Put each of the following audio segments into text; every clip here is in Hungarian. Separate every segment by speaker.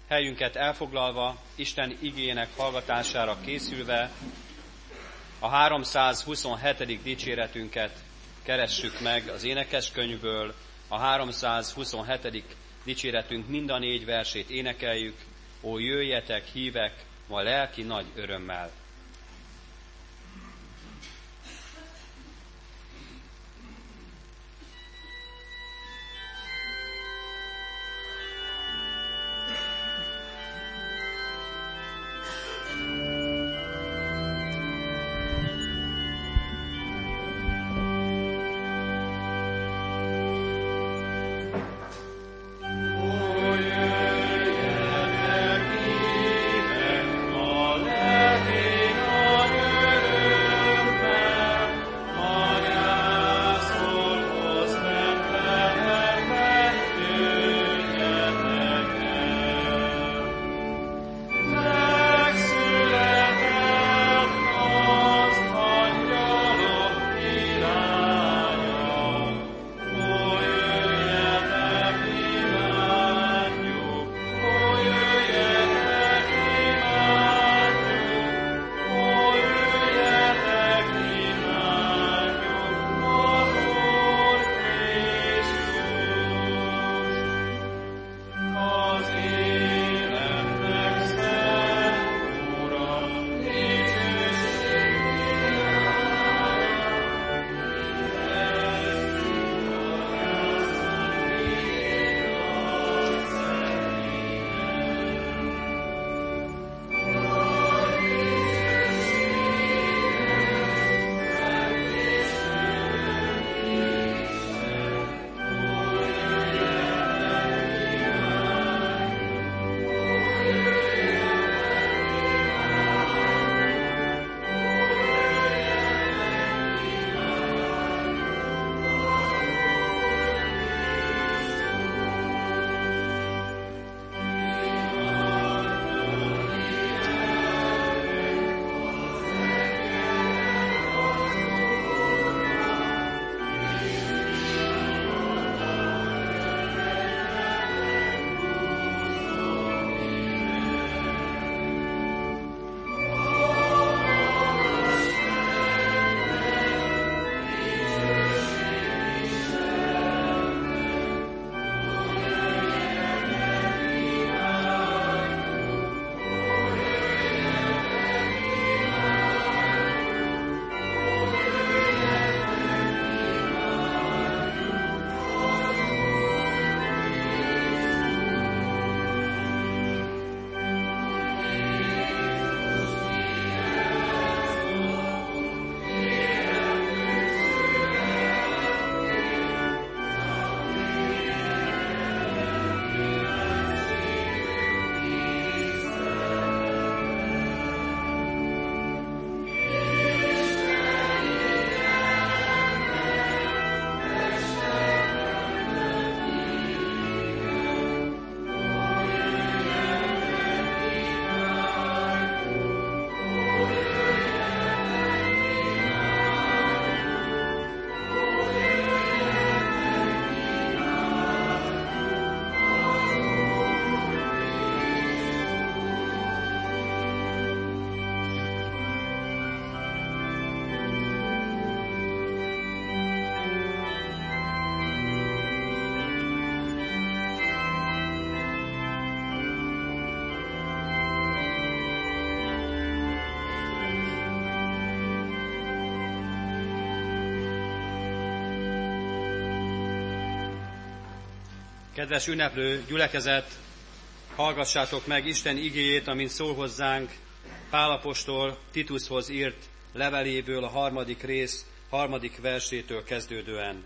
Speaker 1: helyünket elfoglalva, Isten igéjének hallgatására készülve, a 327. dicséretünket keressük meg az énekeskönyvből, a 327. dicséretünk mind a 4 versét énekeljük, ó jöjjetek, hívek, ma lelki nagy örömmel. Kedves ünneplő gyülekezet, hallgassátok meg Isten igéjét, amint szól hozzánk Pál apostol Titushoz írt leveléből a 3. rész 3. versétől kezdődően.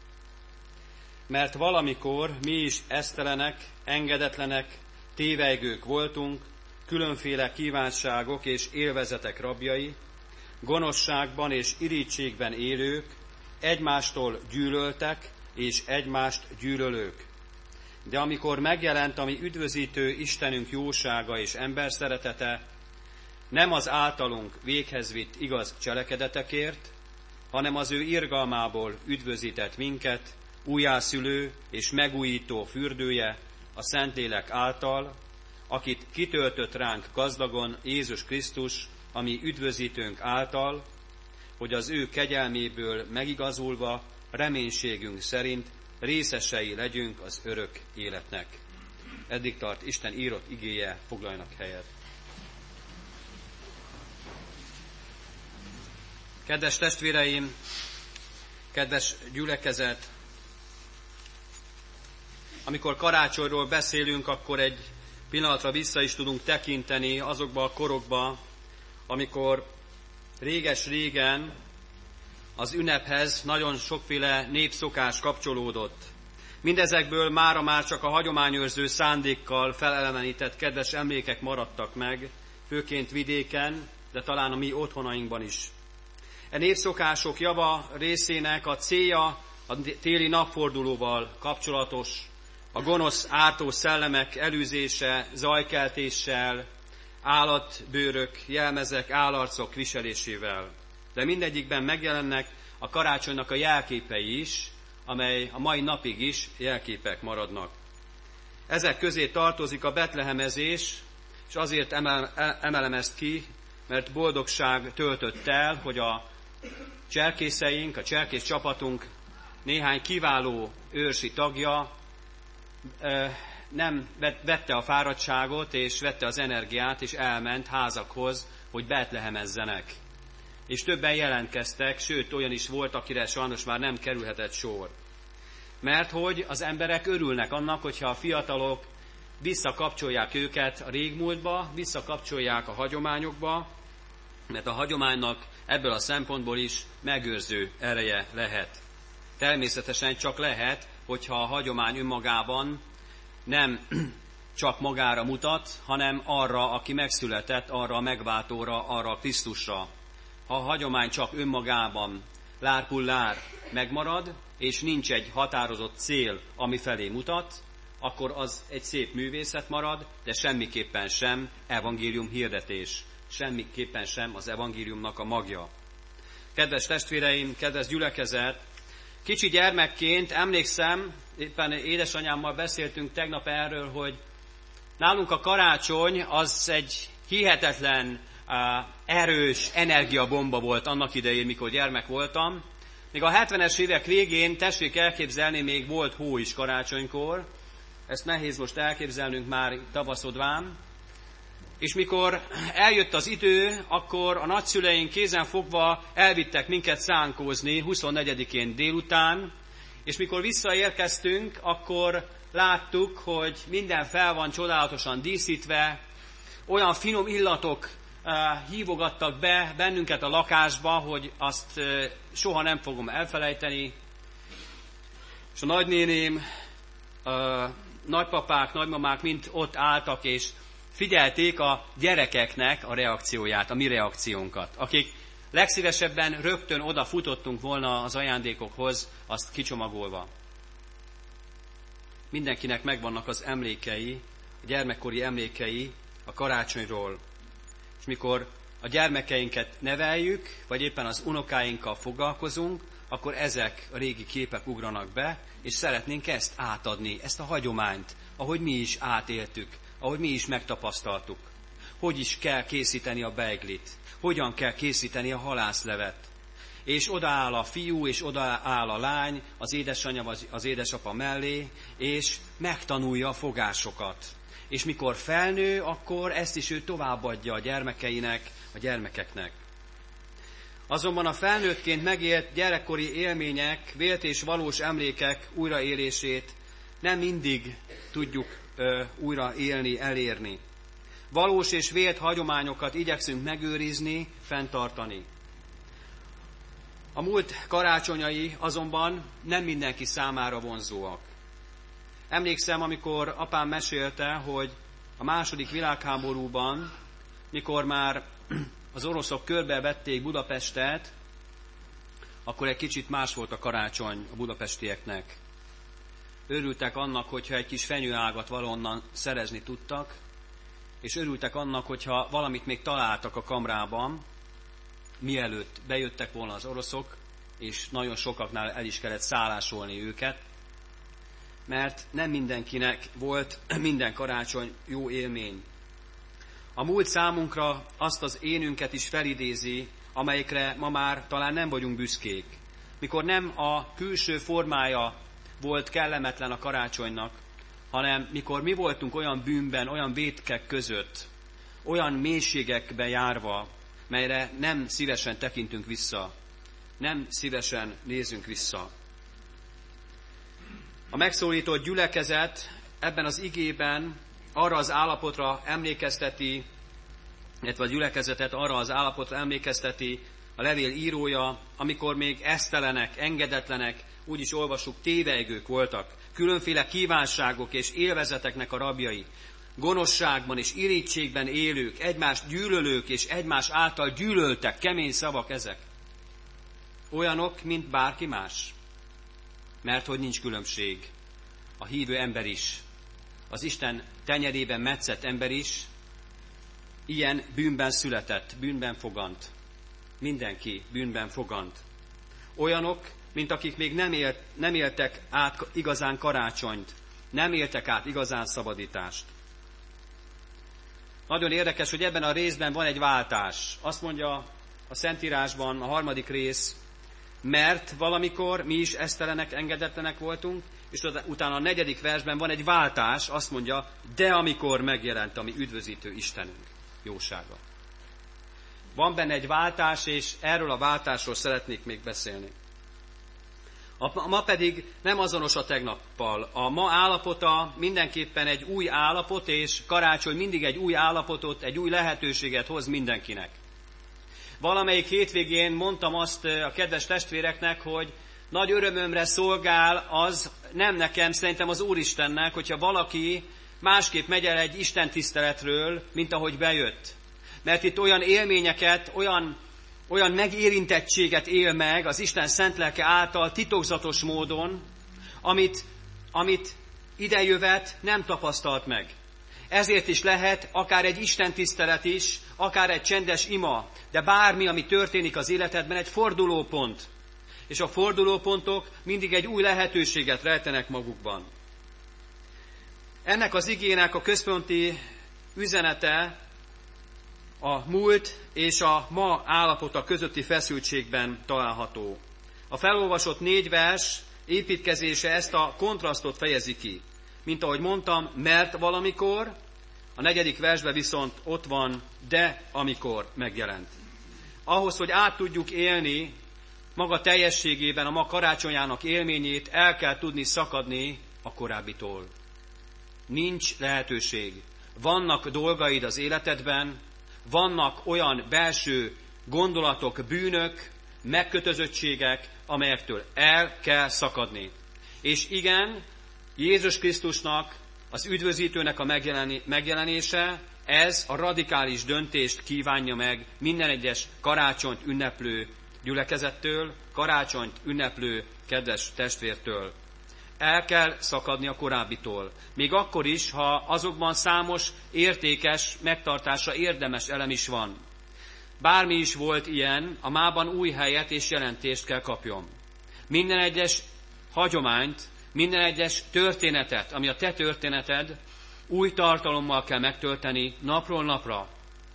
Speaker 1: Mert valamikor mi is esztelenek, engedetlenek, tévejgők voltunk, különféle kívánságok és élvezetek rabjai, gonoszságban és irítségben élők, egymástól gyűlöltek és egymást gyűlölők. De amikor megjelent a mi üdvözítő Istenünk jósága és emberszeretete, nem az általunk véghez vitt igaz cselekedetekért, hanem az ő irgalmából üdvözített minket, újjászülő és megújító fürdője a Szentlélek által, akit kitöltött ránk gazdagon Jézus Krisztus, ami üdvözítőnk által, hogy az ő kegyelméből megigazulva reménységünk szerint részesei legyünk az örök életnek. Eddig tart Isten írott igéje, foglaljanak helyet. Kedves testvéreim, kedves gyülekezet, amikor karácsonyról beszélünk, akkor egy pillanatra vissza is tudunk tekinteni azokba a korokba, amikor réges-régen az ünnephez nagyon sokféle népszokás kapcsolódott. Mindezekből mára már csak a hagyományőrző szándékkal felelevenített kedves emlékek maradtak meg, főként vidéken, de talán a mi otthonainkban is. E népszokások java részének a célja a téli napfordulóval kapcsolatos, a gonosz ártó szellemek elűzése zajkeltéssel, állatbőrök, jelmezek, állarcok viselésével. De mindegyikben megjelennek a karácsonynak a jelképei is, amely a mai napig is jelképek maradnak. Ezek közé tartozik a betlehemezés, és azért emelem ezt ki, mert boldogság töltött el, hogy a cserkészeink, a cserkész csapatunk néhány kiváló őrsi tagja nem vette a fáradtságot, és vette az energiát, és elment házakhoz, hogy betlehemezzenek. És többen jelentkeztek, sőt, olyan is volt, akire sajnos már nem kerülhetett sor. Mert hogy az emberek örülnek annak, hogyha a fiatalok visszakapcsolják őket a régmúltba, visszakapcsolják a hagyományokba, mert a hagyománynak ebből a szempontból is megőrző ereje lehet. Természetesen csak lehet, hogyha a hagyomány önmagában nem csak magára mutat, hanem arra, aki megszületett, arra a megváltóra, arra a Krisztusra. Ha a hagyomány csak önmagában lár megmarad, és nincs egy határozott cél, ami felé mutat, akkor az egy szép művészet marad, de semmiképpen sem evangélium hirdetés, semmiképpen sem az evangéliumnak a magja. Kedves testvéreim, kedves gyülekezet, kicsi gyermekként emlékszem, éppen édesanyámmal beszéltünk tegnap erről, hogy nálunk a karácsony az egy hihetetlen, erős energiabomba volt annak idején, mikor gyermek voltam. Még a 70-es évek végén, tessék elképzelni, még volt hó is karácsonykor. Ezt nehéz most elképzelnünk már tavaszodván. És mikor eljött az idő, akkor a nagyszüleink kézen fogva elvittek minket szánkózni 24-én délután, és mikor visszaérkeztünk, akkor láttuk, hogy minden fel van csodálatosan díszítve, olyan finom illatok hívogattak be bennünket a lakásba, hogy azt soha nem fogom elfelejteni. És a nagynéném, nagypapák, nagymamák mind ott álltak, és figyelték a gyerekeknek a reakcióját, a mi reakciónkat, akik legszívesebben rögtön odafutottunk volna az ajándékokhoz, azt kicsomagolva. Mindenkinek megvannak az emlékei, a gyermekkori emlékei a karácsonyról. És mikor a gyermekeinket neveljük, vagy éppen az unokáinkkal foglalkozunk, akkor ezek a régi képek ugranak be, és szeretnénk ezt átadni, ezt a hagyományt, ahogy mi is átéltük, ahogy mi is megtapasztaltuk. Hogy is kell készíteni a beiglit, hogyan kell készíteni a halászlevet. És odaáll a fiú, és odaáll a lány, az édesanyja, az édesapa mellé, és megtanulja a fogásokat. És mikor felnő, akkor ezt is ő továbbadja a gyermekeinek, a gyermekeknek. Azonban a felnőttként megélt gyerekkori élmények, vélt és valós emlékek újraélését nem mindig tudjuk újra élni, elérni. Valós és vélt hagyományokat igyekszünk megőrizni, fenntartani. A múlt karácsonyai azonban nem mindenki számára vonzóak. Emlékszem, amikor apám mesélte, hogy a II. Világháborúban, mikor már az oroszok körbevették Budapestet, akkor egy kicsit más volt a karácsony a budapestieknek. Örültek annak, hogyha egy kis fenyőágat valahonnan szerezni tudtak, és örültek annak, hogyha valamit még találtak a kamrában, mielőtt bejöttek volna az oroszok, és nagyon sokaknál el is kellett szállásolni őket. mert nem mindenkinek volt minden karácsony jó élmény. A múlt számunkra azt az énünket is felidézi, amelyikre ma már talán nem vagyunk büszkék. Mikor nem a külső formája volt kellemetlen a karácsonynak, hanem mikor mi voltunk olyan bűnben, olyan vétkek között, olyan mélységekbe járva, melyre nem szívesen tekintünk vissza, nem szívesen nézünk vissza. A megszólított gyülekezet ebben az igében arra az állapotra emlékezteti, illetve a gyülekezetet arra az állapotra emlékezteti a levél írója, amikor még esztelenek, engedetlenek, úgy is olvassuk, tévejgők voltak, különféle kívánságok és élvezeteknek a rabjai, gonoszságban és irítségben élők, egymást gyűlölők és egymás által gyűlöltek, kemény szavak ezek. Olyanok, mint bárki más. Mert hogy nincs különbség. A hívő ember is, az Isten tenyerében metszett ember is, ilyen bűnben született, bűnben fogant. Mindenki bűnben fogant. Olyanok, mint akik még nem éltek át igazán karácsonyt, nem éltek át igazán szabadítást. Nagyon érdekes, hogy ebben a részben van egy váltás. Azt mondja a Szentírásban a 3. rész, mert valamikor mi is esztelenek, engedetlenek voltunk, és utána a 4. versben van egy váltás, azt mondja, de amikor megjelent a mi üdvözítő Istenünk jósága. Van benne egy váltás, és erről a váltásról szeretnék még beszélni. A ma pedig nem azonos a tegnappal. A ma állapota mindenképpen egy új állapot, és karácsony mindig egy új állapotot, egy új lehetőséget hoz mindenkinek. Valamelyik hétvégén mondtam azt a kedves testvéreknek, hogy nagy örömömre szolgál az, nem nekem, szerintem az Úristennek, hogyha valaki másképp megy el egy istentiszteletről, mint ahogy bejött. Mert itt olyan élményeket, olyan megérintettséget él meg az Isten szent lelke által titokzatos módon, amit idejövet nem tapasztalt meg. Ezért is lehet akár egy istentisztelet is, akár egy csendes ima, de bármi, ami történik az életedben, egy fordulópont. És a fordulópontok mindig egy új lehetőséget rejtenek magukban. Ennek az igének a központi üzenete a múlt és a ma állapota közötti feszültségben található. A felolvasott 4 vers építkezése ezt a kontrasztot fejezi ki. Mint ahogy mondtam, mert valamikor, a 4. versben viszont ott van, de amikor megjelent. Ahhoz, hogy át tudjuk élni maga teljességében a ma karácsonyának élményét, el kell tudni szakadni a korábbitól. Nincs lehetőség. Vannak dolgaid az életedben, vannak olyan belső gondolatok, bűnök, megkötözöttségek, amelyektől el kell szakadni. És igen, Jézus Krisztusnak, az üdvözítőnek a megjelenése, ez a radikális döntést kívánja meg minden egyes karácsonyt ünneplő gyülekezettől, karácsonyt ünneplő kedves testvértől. El kell szakadni a korábbitól. Még akkor is, ha azokban számos értékes, megtartásra érdemes elem is van. Bármi is volt ilyen, a mában új helyet és jelentést kell kapjon. Minden egyes hagyományt, minden egyes történetet, ami a te történeted, új tartalommal kell megtölteni napról napra.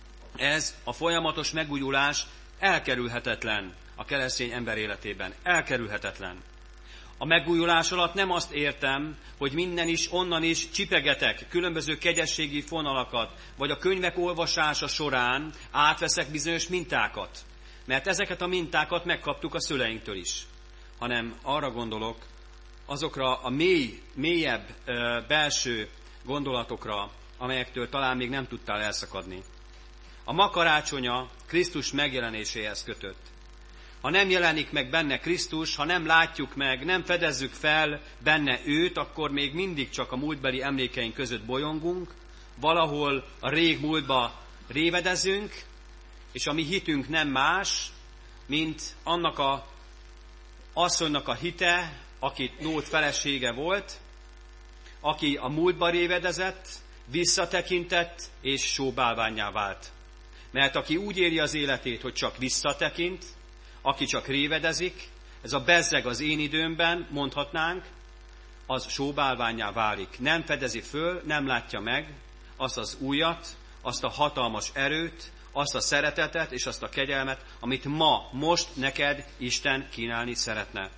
Speaker 1: Ez a folyamatos megújulás elkerülhetetlen a keresztény ember életében. Elkerülhetetlen. A megújulás alatt nem azt értem, hogy minden is, onnan is csipegetek különböző kegyességi fonalakat, vagy a könyvek olvasása során átveszek bizonyos mintákat. Mert ezeket a mintákat megkaptuk a szüleinktől is. Hanem arra gondolok, azokra a mélyebb belső gondolatokra, amelyektől talán még nem tudtál elszakadni. A ma karácsonya Krisztus megjelenéséhez kötött. Ha nem jelenik meg benne Krisztus, ha nem látjuk meg, nem fedezzük fel benne őt, akkor még mindig csak a múltbeli emlékeink között bolyongunk, valahol a rég múltba révedezünk, és a mi hitünk nem más, mint annak a asszonynak a hite, aki Lót felesége volt, aki a múltba révedezett, visszatekintett és sóbálvánnyá vált. Mert aki úgy éli az életét, hogy csak visszatekint, aki csak révedezik, ez a bezzeg az én időmben, mondhatnánk, az sóbálvánnyá válik. Nem fedezi föl, nem látja meg azt az újat, azt a hatalmas erőt, azt a szeretetet és azt a kegyelmet, amit most neked Isten kínálni szeretne.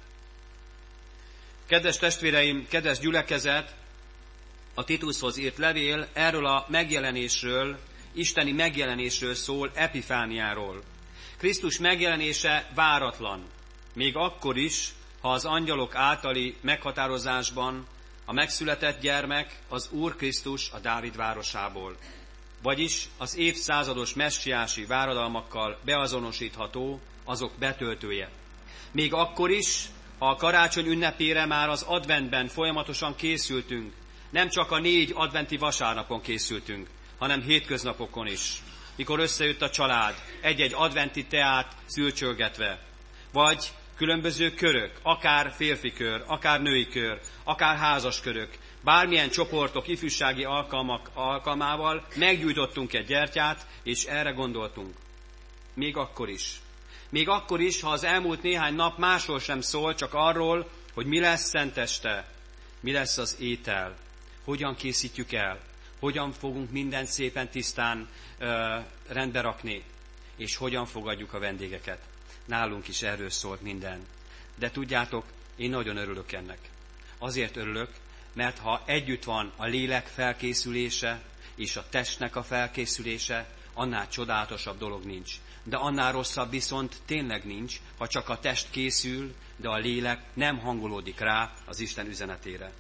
Speaker 1: Kedves testvéreim, kedves gyülekezet, a Titushoz írt levél erről a megjelenésről, isteni megjelenésről szól, epifániáról. Krisztus megjelenése váratlan, még akkor is, ha az angyalok általi meghatározásban a megszületett gyermek az Úr Krisztus a Dávid városából, vagyis az évszázados messiási váradalmakkal beazonosítható, azok betöltője. Még akkor is, ha a karácsony ünnepére már az adventben folyamatosan készültünk, nem csak a 4 adventi vasárnapon készültünk, hanem hétköznapokon is, mikor összejött a család, egy-egy adventi teát szülcsölgetve, vagy különböző körök, akár férfi kör, akár női kör, akár házas körök, bármilyen csoportok, ifjúsági alkalmak alkalmával meggyújtottunk egy gyertyát, és erre gondoltunk. Még akkor is. Még akkor is, ha az elmúlt néhány nap másról sem szól, csak arról, hogy mi lesz szenteste, mi lesz az étel, hogyan készítjük el, hogyan fogunk mindent szépen tisztán rendbe rakni, és hogyan fogadjuk a vendégeket. Nálunk is erről szólt minden. De tudjátok, én nagyon örülök ennek. Azért örülök, mert ha együtt van a lélek felkészülése és a testnek a felkészülése, annál csodálatosabb dolog nincs. De annál rosszabb viszont tényleg nincs, ha csak a test készül, de a lélek nem hangolódik rá az Isten üzenetére.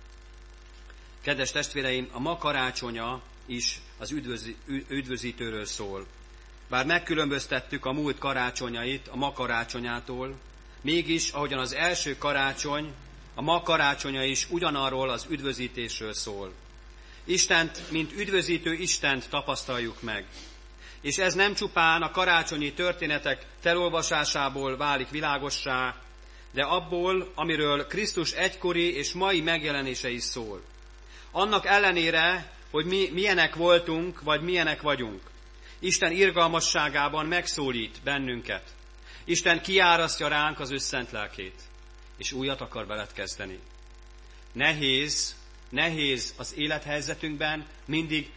Speaker 1: Kedves testvéreim, a ma karácsonya is az üdvözítőről szól. Bár megkülönböztettük a múlt karácsonyait a ma karácsonyától, mégis, ahogyan az első karácsony, a ma karácsonya is ugyanarról az üdvözítésről szól. Istent, mint üdvözítő Istent tapasztaljuk meg. És ez nem csupán a karácsonyi történetek felolvasásából válik világossá, de abból, amiről Krisztus egykori és mai megjelenése is szól. Annak ellenére, hogy mi milyenek voltunk, vagy milyenek vagyunk. Isten irgalmasságában megszólít bennünket. Isten kiárasztja ránk az ő szent lelkét, és újat akar veled kezdeni. Nehéz az élethelyzetünkben mindig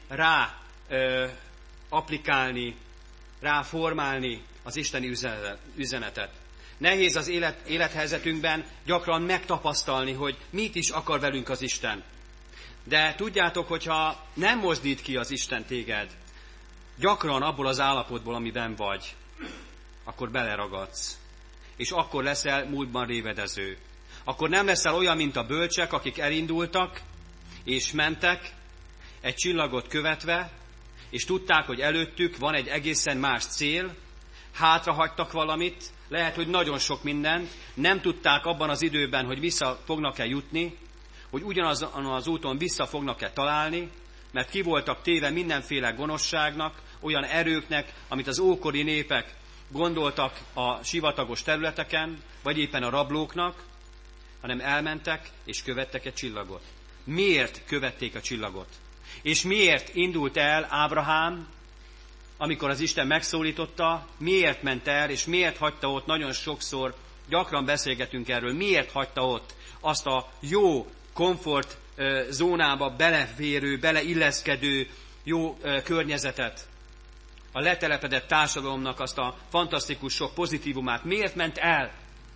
Speaker 1: applikálni, ráformálni az isteni üzenetet. Nehéz az élethelyzetünkben gyakran megtapasztalni, hogy mit is akar velünk az Isten. De tudjátok, hogyha nem mozdít ki az Isten téged, gyakran abból az állapotból, amiben vagy, akkor beleragadsz. És akkor leszel múltban révedező. Akkor nem leszel olyan, mint a bölcsek, akik elindultak, és mentek, egy csillagot követve, és tudták, hogy előttük van egy egészen más cél, hátrahagytak valamit, lehet, hogy nagyon sok mindent, nem tudták abban az időben, hogy vissza fognak-e jutni, hogy ugyanazon az úton vissza fognak-e találni, mert ki voltak téve mindenféle gonoszságnak, olyan erőknek, amit az ókori népek gondoltak a sivatagos területeken, vagy éppen a rablóknak, hanem elmentek és követtek egy csillagot. Miért követték a csillagot? És miért indult el Ábrahám, amikor az Isten megszólította, miért ment el, és miért hagyta ott, nagyon sokszor, gyakran beszélgetünk erről, miért hagyta ott azt a jó komfort zónába beleférő, beleilleszkedő jó környezetet, a letelepedett társadalomnak azt a fantasztikus sok pozitívumát. Miért ment el?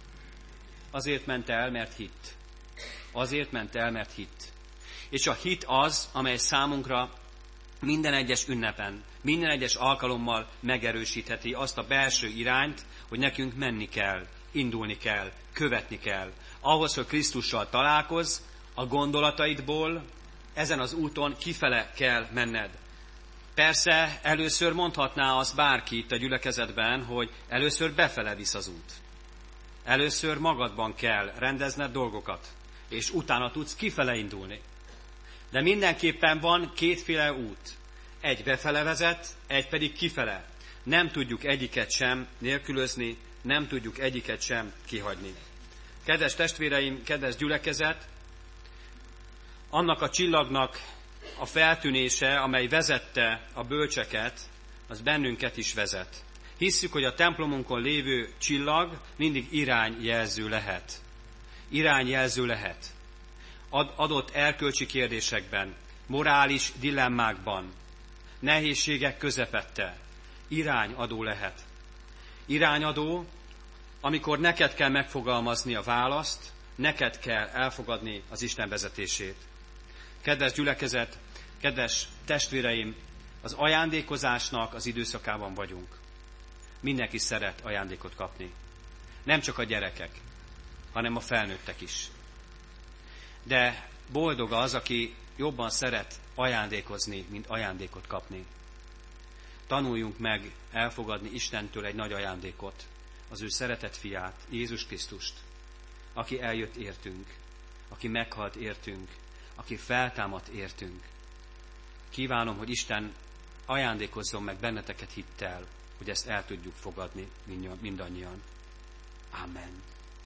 Speaker 1: Azért ment el, mert hitt. Azért ment el, mert hitt. És a hit az, amely számunkra minden egyes ünnepen, minden egyes alkalommal megerősítheti azt a belső irányt, hogy nekünk menni kell, indulni kell, követni kell. Ahhoz, hogy Krisztussal találkozz, a gondolataidból ezen az úton kifele kell menned. Persze először mondhatná azt bárki itt a gyülekezetben, hogy először befele visz az út. Először magadban kell rendezned dolgokat, és utána tudsz kifele indulni. De mindenképpen van kétféle út. Egy befele vezet, egy pedig kifele. Nem tudjuk egyiket sem nélkülözni, nem tudjuk egyiket sem kihagyni. Kedves testvéreim, kedves gyülekezet, annak a csillagnak a feltűnése, amely vezette a bölcseket, az bennünket is vezet. Hisszük, hogy a templomunkon lévő csillag mindig irányjelző lehet. Irányjelző lehet. adott erkölcsi kérdésekben, morális dilemmákban, nehézségek közepette irányadó lehet. Irányadó, amikor neked kell megfogalmazni a választ, neked kell elfogadni az Isten vezetését. Kedves gyülekezet, kedves testvéreim, az ajándékozásnak az időszakában vagyunk. Mindenki szeret ajándékot kapni. Nem csak a gyerekek, hanem a felnőttek is. De boldog az, aki jobban szeret ajándékozni, mint ajándékot kapni. Tanuljunk meg elfogadni Istentől egy nagy ajándékot, az ő szeretett fiát, Jézus Krisztust, aki eljött értünk, aki meghalt értünk, aki feltámadt értünk. Kívánom, hogy Isten ajándékozzon meg benneteket hittel, hogy ezt el tudjuk fogadni mindannyian. Amen.